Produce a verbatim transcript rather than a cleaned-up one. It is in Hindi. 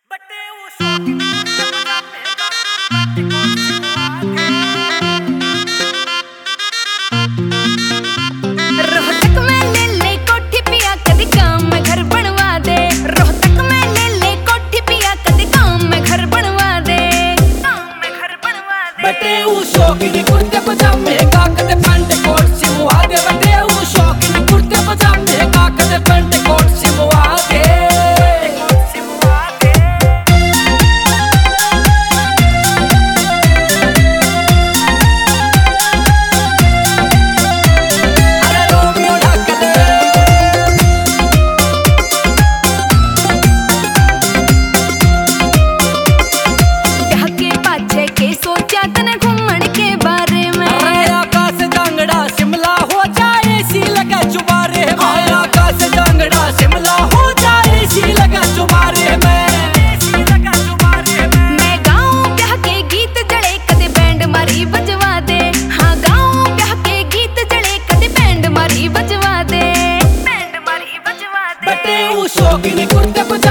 रोहतक में ले ले कोठी पिया कदी काम में घर बनवा दे। रोहतक में ले ले कोठी पिया कदी काम में घर बनवा दे। काम में घर बनवा दे। बटे ऊ शौकीन कुर्ते पजामे का कदे पैंट कोट सिलवा दे। बटे ऊ शौकीन कुर्ते पजामे का कदे पैंट कोट सिलवा दे। सोचा तने घूमन के बारे में आकाश जांगड़ा शिमला हो जाए सी लगा चुबारे में। आकाश जांगड़ा शिमला हो जाए सी लगा चुबारे में। मैं गाऊं ब्याह के गीत जड़े कदे बैंड मारी बजवा दे। हाँ गाऊं ब्याह के गीत जड़े कदे बैंड मारी बजवा दे। बैंड मारी बजवा दे। बटे ऊ शौकीन कुर्ते